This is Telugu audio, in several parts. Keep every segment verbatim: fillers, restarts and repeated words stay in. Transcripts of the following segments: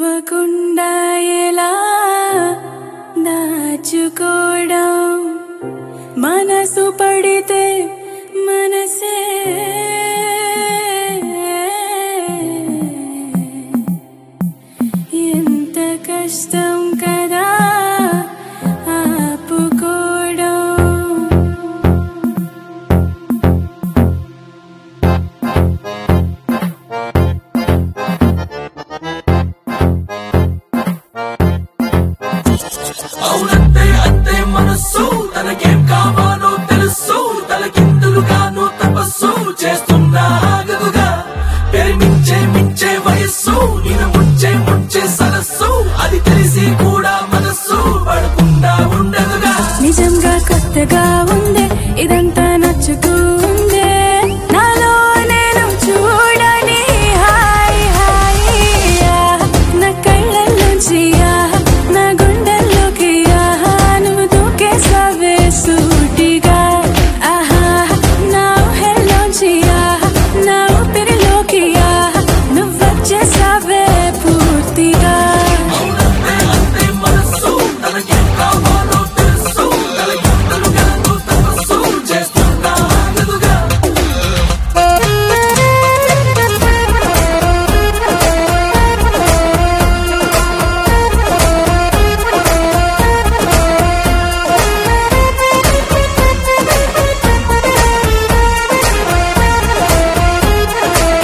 నవ్వకుండా ఎలా దాచుకోవడం మనసు పడితే మనసే ఎంత కష్టం కదా ఆపుకోవడం. అవునంటే అంతే మనస్సు తనకేం కావాలో తెలుసు తలకిందులుగాను తపస్సు చేస్తున్నా ఆగదుగా పెరిమించే మించే వయస్సు నిన్ను ముంచే ముంచే సరస్సు అది తెలిసి కూడా మనస్సు పడకుండా ఉండదుగా. నిజంగా కొత్తగా ఉందే ఇదంతా నచ్చుతూ ఉందే నాలో నేను చూడని హాయ్ హాయ్ నా కళ్ళల్లోంచి నా గుండెల్లోకి నువ్వు దూకేసావే సూటిగా ఆహా నా ఊహల్లోంచి నా ఊపిరిలోకి నువ్వు వచ్చేసావే పూర్తిగా. అవునంటే అంతే మనస్సు తనకేం కావాలో తెలుసు తలకిందులుగాను తపస్సు చేస్తున్నా ఆగదుగా.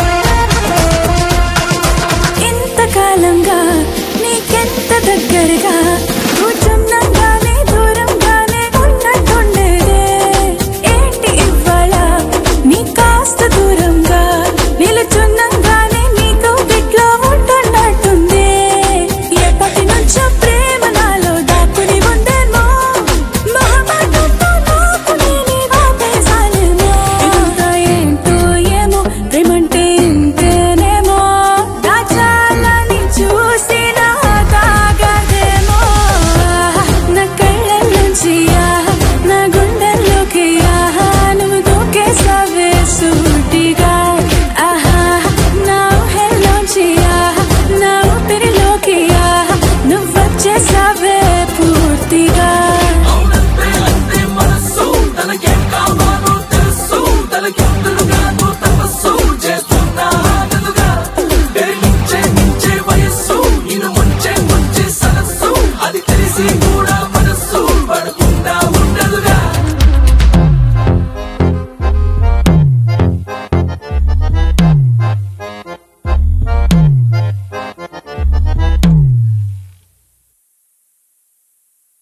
ఇంతకాలంగా నీకెంత దగ్గరగా